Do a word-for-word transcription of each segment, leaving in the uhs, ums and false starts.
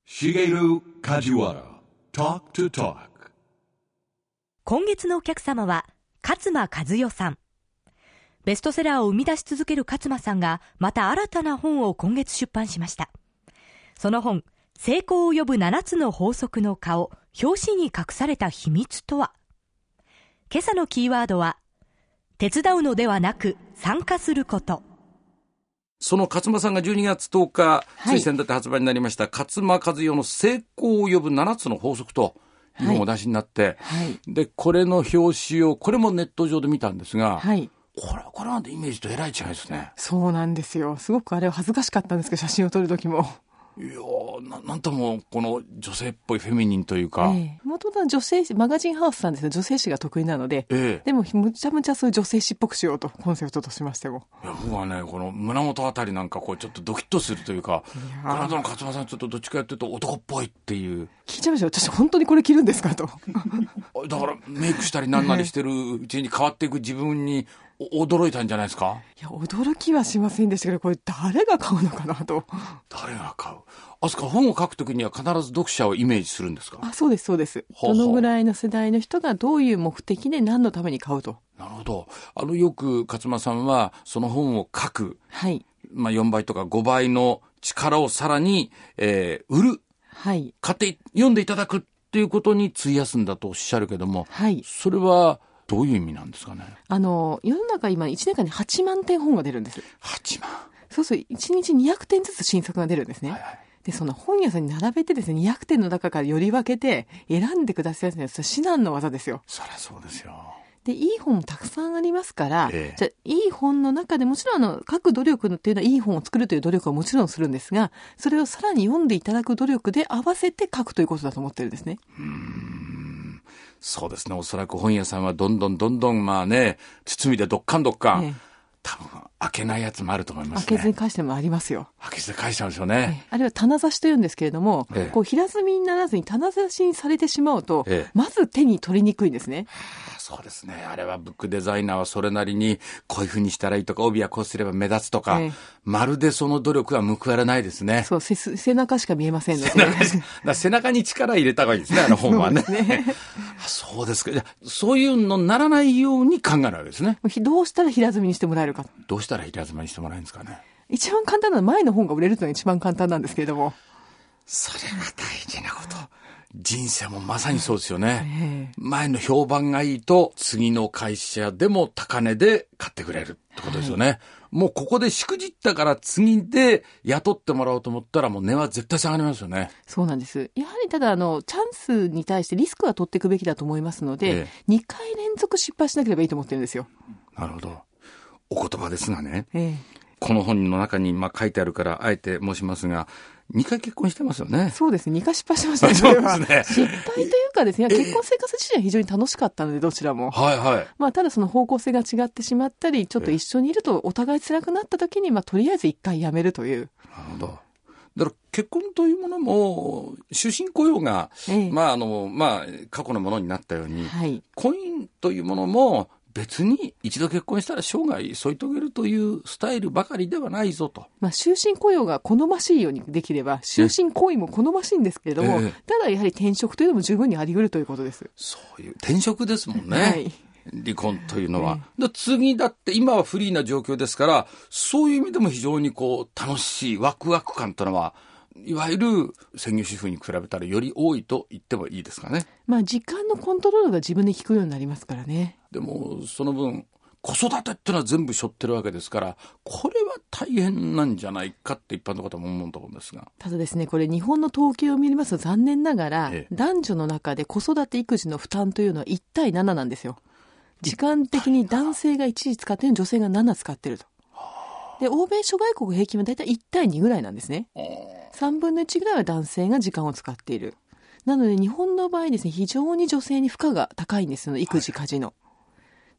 Shigeru Kajiwara Talk to Talk。 今月のお客様は勝間和代さん。ベストセラーを生み出し続ける勝間さんがまた新たな本を今月出版しました。その本、成功を呼ぶななつの法則の顔、表紙に隠された秘密とは。今朝のキーワードは手伝うのではなく参加すること。 その勝間さんがじゅうにがつとおか、つい先だって発売になりました、勝間和代の成功を呼ぶななつの法則という本をお出しになって、はいはい、でこれの表紙をこれもネット上で見たんですが、はい、これこれなんてイメージとえらい違いですね。 そうなんですよ。すごくあれは恥ずかしかったんですけど、写真を撮る時もいやな、なんともこの女性っぽいフェミニンというか、 ええ、元々は女性誌、マガジンハウスさんですね、女性誌が得意なので、ええ、でもむちゃむちゃそういう女性誌っぽくしようと、コンセプトとしましても。 いや僕はね、この胸元あたりなんかこうちょっとドキッとするというか、この後の勝間さんちょっとどっちかやってると男っぽいっていう。 聞いちゃいましたよ。私本当にこれ着るんですかとだからメイクしたりなんなりしてるうちに変わっていく自分に驚いたんじゃないですか。 いや驚きはしませんでしたけど、これ誰が買うのかなと。 誰が買う。あすか、本を書くときには必ず読者をイメージするんですか。 あ、そうですそうです。どのぐらいの世代の人がどういう目的で何のために買うと。 なるほど。あのよく勝間さんはその本を書く、はい、まあ、よんばいとかごばいの力をさらに、えー、売る、はい、買って読んでいただくっていうことに費やすんだとおっしゃるけども、はい、それはどういう意味なんですかね。 あの世の中今いちねんかんにはちまんてん本が出るんです。 はちまん。 そうそう、いちにちにひゃくてんずつ新作が出るんですね。はいはい。でその本屋さんに並べてですね、にひゃくてんの中からより分けて選んでくださいね。それ至難の技ですよ。 そりゃそうですよ。 でいい本もたくさんありますから、ええ、じゃあいい本の中でもちろんあの書く努力っていうのはいい本を作るという努力はもちろんするんですが、それをさらに読んでいただく努力で合わせて書くということだと思ってるんですね。 うーん、そうですね。おそらく本屋さんはどんどんどんどんまあね、包みでどっかんどっかん、ええ、多分開けないやつもあると思いますね。 開けずに返してもありますよ。 開けずに返しちゃうんですよね。 ええ、あるいは棚差しというんですけれども、ええ、こう平積みにならずに棚差しにされてしまうと、ええ、まず手に取りにくいんですね。 そうですね。あれはブックデザイナーはそれなりにこういう風にしたらいいとか、帯はこうすれば目立つとか、ええ、まるでその努力は報われないですね。 そう、背中しか見えませんので、 背中だ背中に力入れた方がいいですね、あの本はね。そうですね。そうですか。そういうのにならないように考えるわけですね。 どうしたら平積みにしてもらえるか。 どうしたら平積みにしてもらえるんですかね。 一番簡単なのは前の本が売れるというのが一番簡単なんですけれども。 それが大事なこと。人生もまさにそうですよね。えー、前の評判がいいと次の会社でも高値で買ってくれるってことですよね。はい、もうここでしくじったから次で雇ってもらおうと思ったらもう値は絶対下がりますよね。 そうなんです。やはりただあのチャンスに対してリスクは取っていくべきだと思いますので、えー、にかい連続失敗しなければいいと思ってるんですよ。 なるほど。お言葉ですがね。えー、この本の中にまあ書いてあるからあえて申しますが、にかい結婚してますよね。 そうですね。にかい失敗してましたね。それはそうですね。失敗というかですね、結婚生活自体は非常に楽しかったので、どちらも。はいはい。まあ、ただその方向性が違ってしまったり、ちょっと一緒にいるとお互い辛くなった時に、まあ、とりあえず一回辞めるという。 なるほど。だから結婚というものも、終身雇用が、ええ、まあ、あの、まあ、過去のものになったように、はい、婚姻というものも、別に一度結婚したら生涯添い遂げるというスタイルばかりではないぞと。 まあ、終身雇用が好ましいようにできれば終身行為も好ましいんですけれども、ええ、ただやはり転職というのも十分にあり得るということです。 そういう転職ですもんね、はい、離婚というのは、ええ、だ次だって今はフリーな状況ですから、そういう意味でも非常にこう楽しいワクワク感というのはいわゆる専業主婦に比べたらより多いと言ってもいいですかね。 まあ時間のコントロールが自分で効くようになりますからね。 でもその分子育てってのは全部背負ってるわけですから、これは大変なんじゃないかって一般の方も思うと思うんですが、 ただですね、これ日本の統計を見ますと残念ながら、ええ、男女の中で子育て育児の負担というのはいちたいなななんですよ。時間的に男性がいち使ってるのに女性がなな使ってると。で欧米諸外国平均はだいたいいちたいにぐらいなんですね。さんぶんのいちぐらいは男性が時間を使っている。なので日本の場合ですね、非常に女性に負荷が高いんですよ、育児家事の、はい、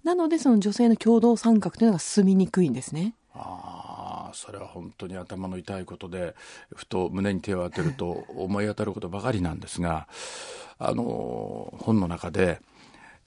なのでその女性の共同参画というのが進みにくいんですね。 ああ、それは本当に頭の痛いことで、ふと胸に手を当てると思い当たることばかりなんですが、あの本の中で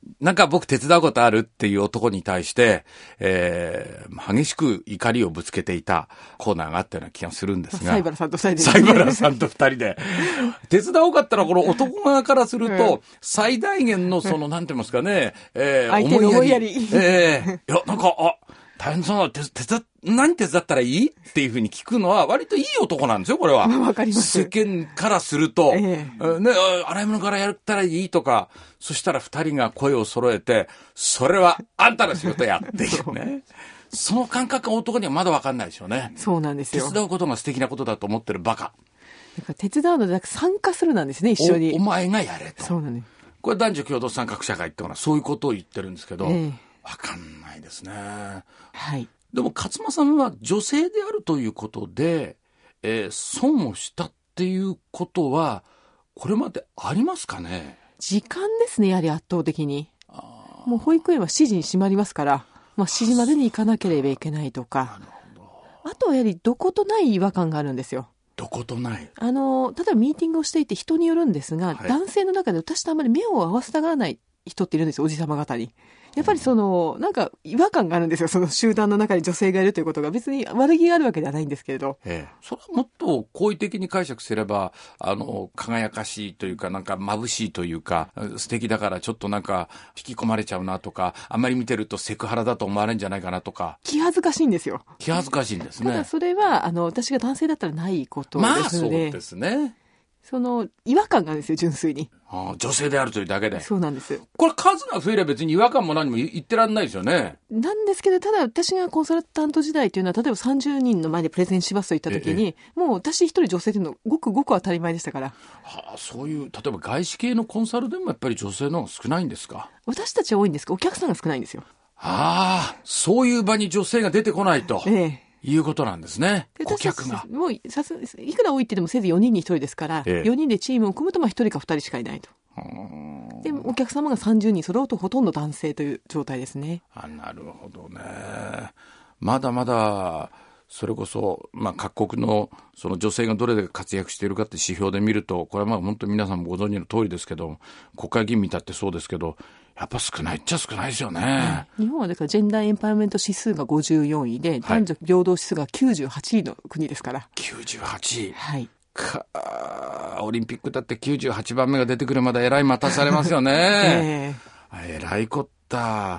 なんか僕手伝うことあるっていう男に対して、えー、激しく怒りをぶつけていたコーナーがあったような気がするんですが。 西原さんと二人で、ね。 西原さんと二人で。手伝おうかったら、この男側からすると、うん、最大限のその、なんて言いますかね、えー、 相手の思いやり。 ええー、いや、なんか、あ、大変そうな、手、手伝、何手伝ったらいいっていうふうに聞くのは割といい男なんですよ、これは。 わかります。 世間からすると、 えー、ね、洗い物からやったらいいとか、そしたら二人が声を揃えて、それはあんたの仕事やっていうね。その感覚が男にはまだわかんないでしょうね。 そうなんですよ。 手伝うことが素敵なことだと思ってるバカ。 だから手伝うのでなく参加するなんですね、一緒に。 お、お前がやれと。 そうなんです。 これ男女共同参画社会ってのはそういうことを言ってるんですけど、わ、 えー、 かんないですね。 はい。 でも勝間さんは女性であるということで、えー、損をしたっていうことはこれまでありますかね。 時間ですね、やはり圧倒的に。もう保育園はしちじに閉まりますから、まあ、しちじまでに行かなければいけないとか。なるほど。あとはやはりどことない違和感があるんですよ。 どことない。 あの例えばミーティングをしていて人によるんですが、はい、男性の中で私とあまり目を合わせたがらない人っているんですよ、おじさま方に。やっぱりその、なんか違和感があるんですよ。その集団の中に女性がいるということが別に悪気があるわけではないんですけれど。 ええ。それはもっと好意的に解釈すれば、あの、輝かしいというか、なんか眩しいというか、素敵だからちょっとなんか引き込まれちゃうなとか、あんまり見てるとセクハラだと思われるんじゃないかなとか。 気恥ずかしいんですよ。 気恥ずかしいんですね。 ただそれは、あの、私が男性だったらないことですので。 まあそうですね。 その違和感があるんですよ、純粋に。 ああ、女性であるというだけで。 そうなんです。 これ数が増えれば別に違和感も何も言ってらんないですよね。 なんですけど、ただ私がコンサルタント時代というのは、例えばさんじゅうにんの前でプレゼンしますと言ったときに、もう私一人女性というのごくごく当たり前でしたから。 はあ、そういう、例えば外資系のコンサルでもやっぱり女性の方が少ないんですか。 私たちは多いんですが、お客さんが少ないんですよ。 ああ、そういう場に女性が出てこないと。ええ。いうことなんですね。顧客が。 もうさす、いくら多いってでもせいぜいよにんにひとりですから、ええ、よにんでチームを組むとまあひとりかふたりしかいないと。で、お客様がさんじゅうにん揃うとほとんど男性という状態ですね。 あ、なるほどね。まだまだ、それこそ、まあ、各国のその女性がどれだけ活躍しているかって指標で見ると、これはまあ本当に皆さんもご存知の通りですけど、国会議員見たってそうですけど、やっぱ少ないっちゃ少ないですよね。 日本はだからジェンダーエンパワーメント指数がごじゅうよんいで、男女平等指数がきゅうじゅうはちいの国ですから。 きゅうじゅうはちい。 はい。 かオリンピックだってきゅうじゅうはちばんめが出てくるまでえらい待たされますよね。えー、えらいこった。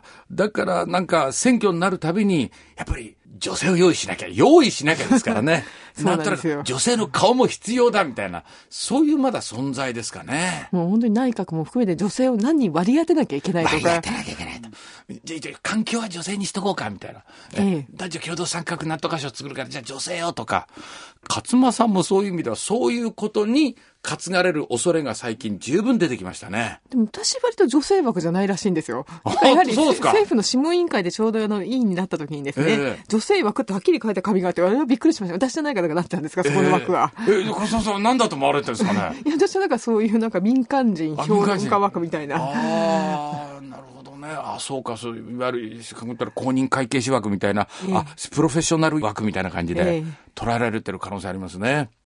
だからなんか選挙になるたびに、やっぱり女性を用意しなきゃ、用意しなきゃですからね。 そうなんですよ。 なんとなく女性の顔も必要だみたいな、そういうまだ存在ですかね。 もう本当に内閣も含めて女性を何人割り当てなきゃいけないとか。 割り当てなきゃいけないと。じゃじゃ環境は女性にしとこうかみたいな。ええ、男女共同参画なんとか賞作るから、じゃあ女性よとか。勝間さんもそういう意味では、そういうことに担がれる恐れが最近十分出てきましたね。 でも私割と女性枠じゃないらしいんですよ。やはり政府の諮問委員会でちょうどあの委員になった時にですね、えー、女性枠ってはっきり書いた紙があって、あれはびっくりしました。私じゃない方がなったんですか、そこの枠は。 えー、えー、勝間さん何だと思われてるんですかね。 いや、私はなんかそういうなんか民間人評論家枠みたいな。 ああ、なるほどね。あ、そうか、そういわゆるかくったら公認会計士枠みたいな、えー、あ、プロフェッショナル枠みたいな感じで捉えられてる可能性ありますね。